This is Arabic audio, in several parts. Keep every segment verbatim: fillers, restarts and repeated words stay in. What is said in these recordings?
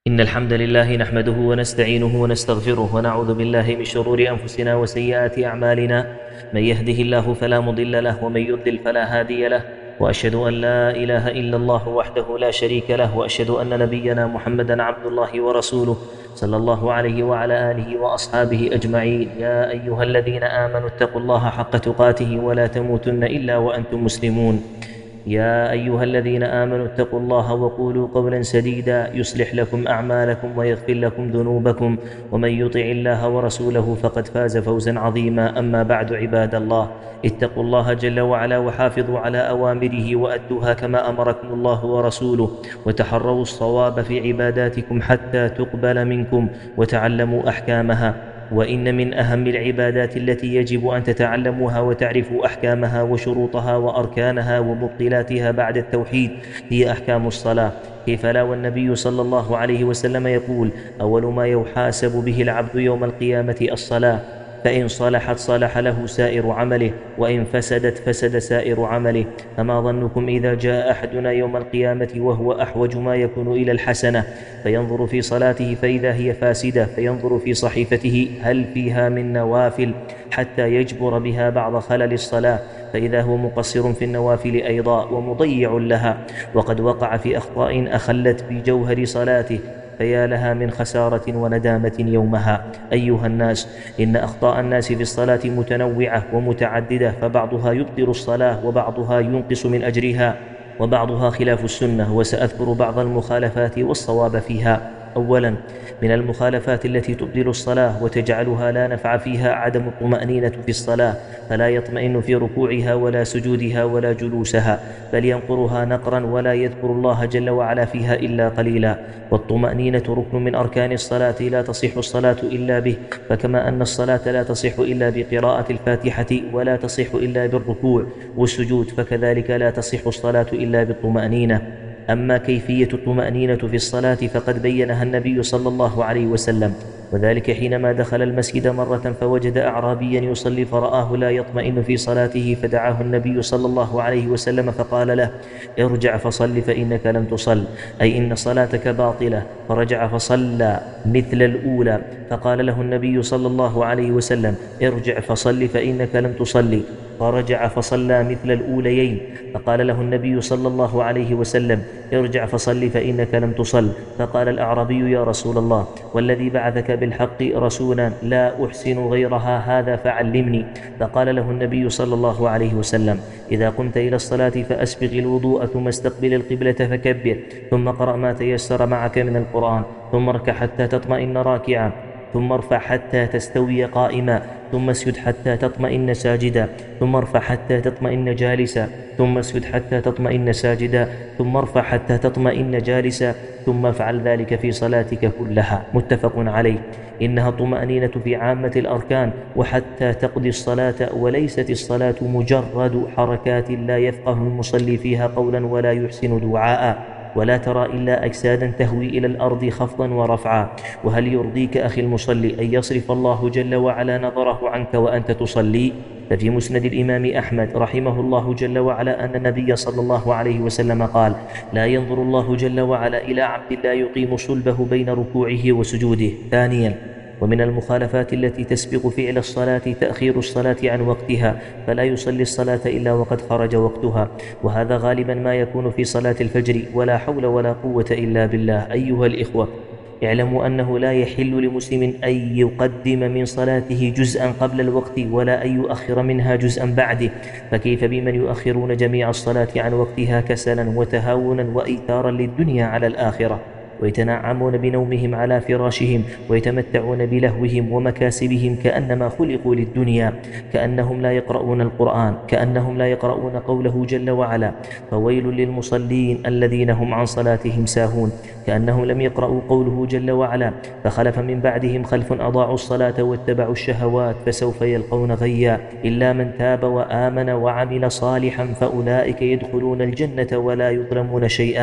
إن الحمد لله نحمده ونستعينه ونستغفره ونعوذ بالله من شرور أنفسنا وسيئات أعمالنا. من يهده الله فلا مضل له ومن يضلل فلا هادي له، وأشهد أن لا إله إلا الله وحده لا شريك له، وأشهد أن نبينا محمدا عبد الله ورسوله صلى الله عليه وعلى آله وأصحابه أجمعين. يا أيها الذين آمنوا اتقوا الله حق تقاته ولا تموتن إلا وأنتم مسلمون. يا أيها الذين آمنوا اتقوا الله وقولوا قولا سديدا يصلح لكم أعمالكم ويغفر لكم ذنوبكم، ومن يطع الله ورسوله فقد فاز فوزا عظيما. أما بعد، عباد الله، اتقوا الله جل وعلا وحافظوا على أوامره وأدوها كما أمركم الله ورسوله، وتحروا الصواب في عباداتكم حتى تقبل منكم وتعلموا أحكامها. وإن من أهم العبادات التي يجب أن تتعلموها وتعرفوا أحكامها وشروطها وأركانها ومبطلاتها بعد التوحيد هي أحكام الصلاة. كيف لا والنبي صلى الله عليه وسلم يقول: أول ما يحاسب به العبد يوم القيامة الصلاة، فإن صلحت صلح له سائر عمله، وإن فسدت فسد سائر عمله. فما ظنكم إذا جاء أحدنا يوم القيامة وهو أحوج ما يكون إلى الحسنة، فينظر في صلاته فإذا هي فاسدة، فينظر في صحيفته هل فيها من نوافل حتى يجبر بها بعض خلل الصلاة، فإذا هو مقصر في النوافل أيضا ومضيع لها، وقد وقع في أخطاء أخلت بجوهر صلاته، فيا لها من خسارة وندامة يومها. أيها الناس، إن أخطاء الناس في الصلاة متنوعة ومتعددة، فبعضها يبطل الصلاة وبعضها ينقص من أجرها وبعضها خلاف السنة، وسأذكر بعض المخالفات والصواب فيها. أولا، من المخالفات التي تبطل الصلاة وتجعلها لا نفع فيها عدم الطمأنينة في الصلاة، فلا يطمئن في ركوعها ولا سجودها ولا جلوسها، بل ينقرها نقرا ولا يذكر الله جل وعلا فيها إلا قليلا. والطمأنينة ركن من أركان الصلاة لا تصح الصلاة إلا به، فكما أن الصلاة لا تصح إلا بقراءة الفاتحة ولا تصح إلا بالركوع والسجود، فكذلك لا تصح الصلاة إلا بالطمأنينة. أما كيفية الطمأنينة في الصلاة فقد بينها النبي صلى الله عليه وسلم، وذلك حينما دخل المسجد مرة فوجد أعرابيا يصلي فرآه لا يطمئن في صلاته، فدعاه النبي صلى الله عليه وسلم فقال له: ارجع فصل فإنك لم تصل، أي إن صلاتك باطلة. فرجع فصلى مثل الأولى، فقال له النبي صلى الله عليه وسلم: ارجع فصل فإنك لم تصلي. فرجع فصلى مثل الأوليين، فقال له النبي صلى الله عليه وسلم: ارجع فصل فإنك لم تصل. فقال الأعرابي: يا رسول الله، والذي بعثك بالحق رسولا لا أحسن غيرها، هذا فعلمني. فقال له النبي صلى الله عليه وسلم: إذا قمت إلى الصلاة فأسبغ الوضوء، ثم استقبل القبلة فكبر، ثم قرأ ما تيسر معك من القرآن، ثم اركع حتى تطمئن راكعا، ثم ارفع حتى تستوي قائما، ثم اسجد حتى تطمئن ساجدا، ثم ارفع حتى تطمئن جالسا، ثم اسجد حتى تطمئن ساجدا، ثم ارفع حتى تطمئن جالسا، ثم افعل ذلك في صلاتك كلها. متفق عليه. إنها الطمأنينة في عامة الأركان وحتى تقضي الصلاة، وليست الصلاة مجرد حركات لا يفقه المصلي فيها قولا ولا يحسن دعاء، ولا ترى إلا أجسادا تهوي إلى الأرض خفضا ورفعا. وهل يرضيك أخي المصلي أن يصرف الله جل وعلا نظره عنك وأنت تصلي؟ ففي مسند الإمام أحمد رحمه الله جل وعلا أن النبي صلى الله عليه وسلم قال: لا ينظر الله جل وعلا إلى عبد لا يقيم صلبه بين ركوعه وسجوده. ثانيا، ومن المخالفات التي تسبق فعل الصلاة تأخير الصلاة عن وقتها، فلا يصلي الصلاة إلا وقد خرج وقتها، وهذا غالبا ما يكون في صلاة الفجر، ولا حول ولا قوة إلا بالله. أيها الإخوة، اعلموا أنه لا يحل لمسلم أن يقدم من صلاته جزءا قبل الوقت ولا أن يؤخر منها جزءا بعده، فكيف بمن يؤخرون جميع الصلاة عن وقتها كسلا وتهاونا وإيثارا للدنيا على الآخرة، ويتنعمون بنومهم على فراشهم، ويتمتعون بلهوهم ومكاسبهم كأنما خلقوا للدنيا، كأنهم لا يقرؤون القرآن، كأنهم لا يقرؤون قوله جل وعلا: فويل للمصلين الذين هم عن صلاتهم ساهون، كأنهم لم يقرؤوا قوله جل وعلا: فخلف من بعدهم خلف أضاعوا الصلاة واتبعوا الشهوات فسوف يلقون غيا، إلا من تاب وآمن وعمل صالحا فأولئك يدخلون الجنة ولا يظلمون شيئا.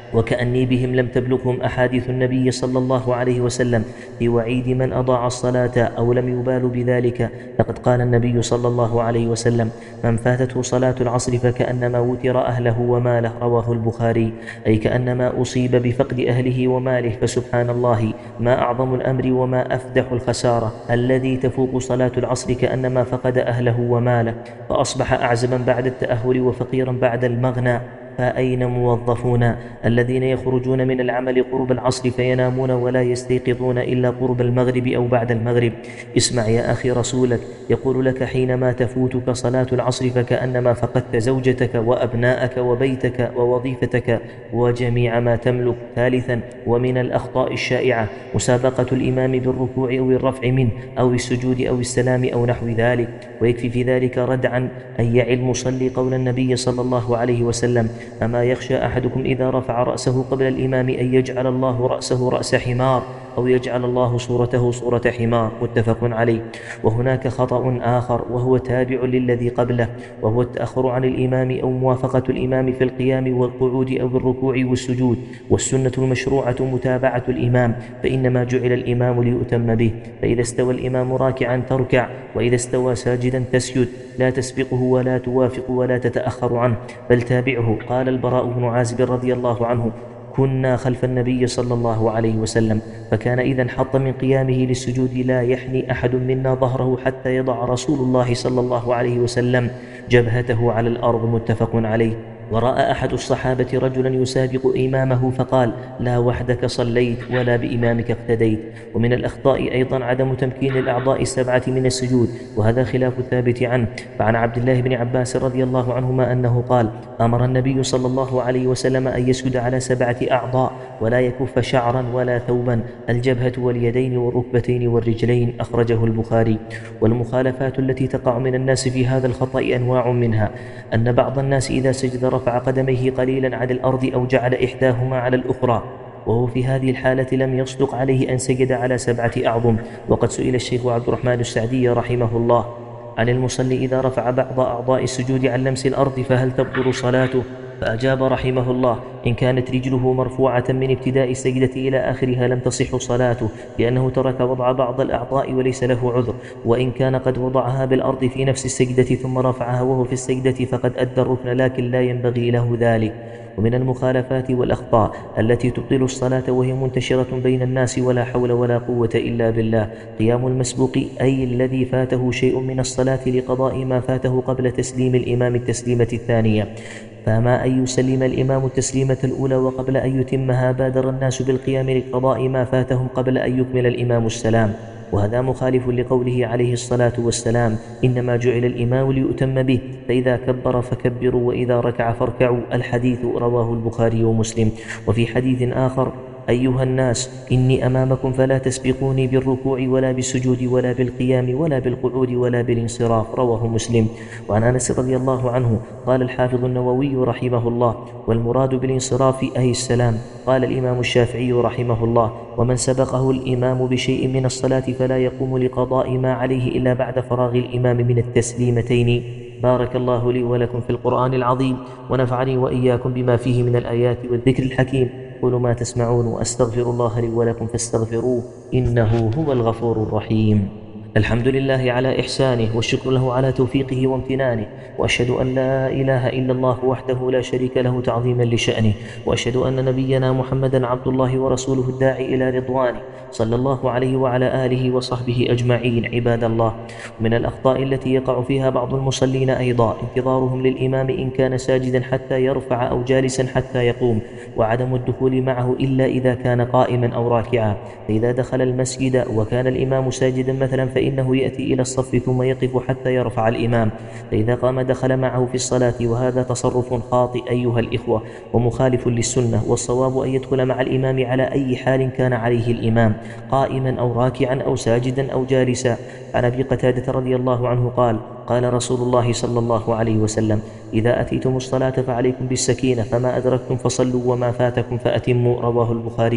وكأني بهم لم تبلغهم أحاديث النبي صلى الله عليه وسلم في وعيد من أضاع الصلاة أو لم يبالوا بذلك. لقد قال النبي صلى الله عليه وسلم: من فاتته صلاة العصر فكأنما وتر أهله وماله، رواه البخاري، أي كأنما أصيب بفقد أهله وماله. فسبحان الله، ما أعظم الأمر وما أفدح الخسارة، الذي تفوق صلاة العصر كأنما فقد أهله وماله، فأصبح أعزبا بعد التأهل وفقيرا بعد المغنى. فأين موظفون الذين يخرجون من العمل قرب العصر فينامون ولا يستيقظون إلا قرب المغرب أو بعد المغرب؟ اسمع يا أخي رسولك يقول لك: حينما تفوتك صلاة العصر فكأنما فقدت زوجتك وأبناءك وبيتك ووظيفتك وجميع ما تملك. ثالثا، ومن الأخطاء الشائعة مسابقة الإمام بالركوع أو الرفع منه أو السجود أو السلام أو نحو ذلك. ويكفي في ذلك ردعا أن يعي المصلي قول النبي صلى الله عليه وسلم: أما يخشى أحدكم إذا رفع رأسه قبل الإمام أن يجعل الله رأسه رأس حمار أو يجعل الله صورته صورة حمار؟ متفق عليه. وهناك خطأ آخر وهو تابع للذي قبله، وهو التأخر عن الإمام أو موافقة الإمام في القيام والقعود أو الركوع والسجود. والسنة المشروعة متابعة الإمام، فإنما جعل الإمام ليؤتم به، فإذا استوى الإمام راكعا تركع، وإذا استوى ساجدا تسجد، لا تسبقه ولا توافق ولا تتأخر عنه، بل تابعه. قال البراء بن عازب رضي الله عنه: كنا خلف النبي صلى الله عليه وسلم، فكان إذا انحط من قيامه للسجود لا يحني أحد منا ظهره حتى يضع رسول الله صلى الله عليه وسلم جبهته على الأرض. متفق عليه. ورأى أحد الصحابة رجلا يسابق إمامه فقال: لا وحدك صليت ولا بإمامك اقتديت. ومن الأخطاء أيضا عدم تمكين الأعضاء السبعة من السجود، وهذا خلاف الثابت عنه. فعن عبد الله بن عباس رضي الله عنهما أنه قال: أمر النبي صلى الله عليه وسلم أن يسجد على سبعة أعضاء ولا يكف شعرا ولا ثوبا: الجبهة واليدين والركبتين والرجلين. أخرجه البخاري. والمخالفات التي تقع من الناس في هذا الخطأ أنواع، منها أن بعض الناس إذا سجد رفع قدميه قليلا عن الأرض أو جعل إحداهما على الأخرى، وهو في هذه الحالة لم يصدق عليه أن سجد على سبعة أعظم. وقد سئل الشيخ عبد الرحمن السعدي رحمه الله عن المصلي إذا رفع بعض أعضاء السجود عن لمس الأرض فهل تبطل صلاته؟ فأجاب رحمه الله: إن كانت رجله مرفوعة من ابتداء السجدة إلى آخرها لم تصح صلاته، لأنه ترك وضع بعض الأعضاء وليس له عذر. وإن كان قد وضعها بالأرض في نفس السجدة ثم رفعها وهو في السجدة فقد أدى الركن، لكن لا ينبغي له ذلك. ومن المخالفات والأخطاء التي تبطل الصلاة وهي منتشرة بين الناس ولا حول ولا قوة إلا بالله: قيام المسبوق، أي الذي فاته شيء من الصلاة لقضاء ما فاته قبل تسليم الإمام التسليمة الثانية. فما أن يسلم الإمام التسليمة الأولى وقبل أن يتمها بادر الناس بالقيام لقضاء ما فاتهم قبل أن يكمل الإمام السلام، وهذا مخالف لقوله عليه الصلاة والسلام: إنما جعل الإمام ليؤتم به، فإذا كبر فكبروا وإذا ركع فاركعوا. الحديث رواه البخاري ومسلم. وفي حديث آخر: أيها الناس، إني أمامكم فلا تسبقوني بالركوع ولا بالسجود ولا بالقيام ولا بالقعود ولا بالانصراف. رواه مسلم. وعن أنس رضي الله عنه قال الحافظ النووي رحمه الله: والمراد بالانصراف أي السلام. قال الإمام الشافعي رحمه الله: ومن سبقه الإمام بشيء من الصلاة فلا يقوم لقضاء ما عليه إلا بعد فراغ الإمام من التسليمتين. بارك الله لي ولكم في القرآن العظيم، ونفعني وإياكم بما فيه من الآيات والذكر الحكيم. قولوا ما تسمعون، وأستغفر الله لي ولكم فاستغفروه إنه هو الغفور الرحيم. الحمد لله على إحسانه، والشكر له على توفيقه وامتنانه، وأشهد أن لا إله إلا الله وحده لا شريك له تعظيما لشأنه، وأشهد أن نبينا محمدا عبد الله ورسوله الداعي إلى رضوانه، صلى الله عليه وعلى آله وصحبه أجمعين. عباد الله، من الأخطاء التي يقع فيها بعض المصلين أيضا انتظارهم للإمام إن كان ساجدا حتى يرفع أو جالسا حتى يقوم، وعدم الدخول معه إلا إذا كان قائما أو راكعا. فإذا دخل المسجد وكان الإمام ساجدا مثلا فإنه يأتي إلى الصف ثم يقف حتى يرفع الإمام، فإذا قام دخل معه في الصلاة، وهذا تصرف خاطئ أيها الإخوة ومخالف للسنة. والصواب أن يدخل مع الإمام على أي حال كان عليه الإمام، قائما أو راكعا أو ساجدا أو جالسا. عن أبي قتادة رضي الله عنه قال: قال رسول الله صلى الله عليه وسلم: إذا أتيتم الصلاة فعليكم بالسكينة، فما أدركتم فصلوا وما فاتكم فأتموا. رواه البخاري.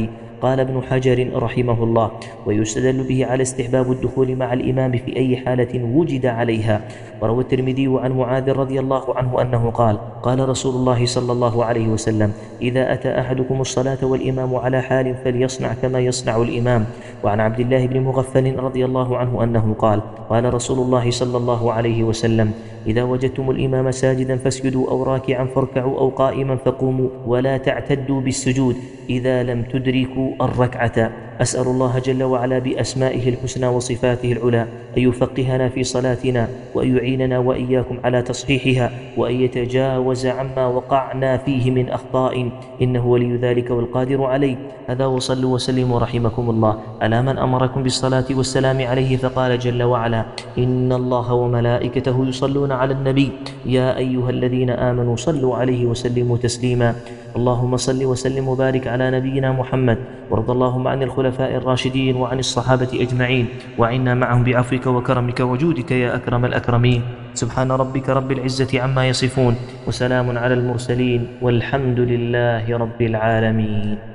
قال ابن حجر رحمه الله: ويستدل به على استحباب الدخول مع الإمام في أي حالة وجد عليها. وروى الترمذي عن معاذ رضي الله عنه أنه قال: قال رسول الله صلى الله عليه وسلم: إذا أتى أحدكم الصلاة والإمام على حال فليصنع كما يصنع الإمام. وعن عبد الله بن مغفل رضي الله عنه أنه قال: قال رسول الله صلى الله عليه وسلم: إذا وجدتم الإمام ساجدا فاسجدوا، أو راكعا فاركعوا، أو قائما فقوموا، ولا تعتدوا بالسجود إذا لم تدركوا الركعة. أسأل الله جل وعلا بأسمائه الحسنى وصفاته العلى أن يفقهنا في صلاتنا، وأن يعيننا وإياكم على تصحيحها، وأن يتجاوز عما وقعنا فيه من أخطاء، إنه ولي ذلك والقادر عليه. هذا وصلوا وسلموا رحمكم الله على من أمركم بالصلاة والسلام عليه، فقال جل وعلا: إن الله وملائكته يصلون على النبي يا أيها الذين آمنوا صلوا عليه وسلموا تسليما. اللهم صل وسلم وبارك على نبينا محمد، وارض اللهم عن الخلفاء الراشدين وعن الصحابة أجمعين، وعنا معهم بعفوك وكرمك وجودك يا أكرم الأكرمين. سبحان ربك رب العزة عما يصفون، وسلام على المرسلين، والحمد لله رب العالمين.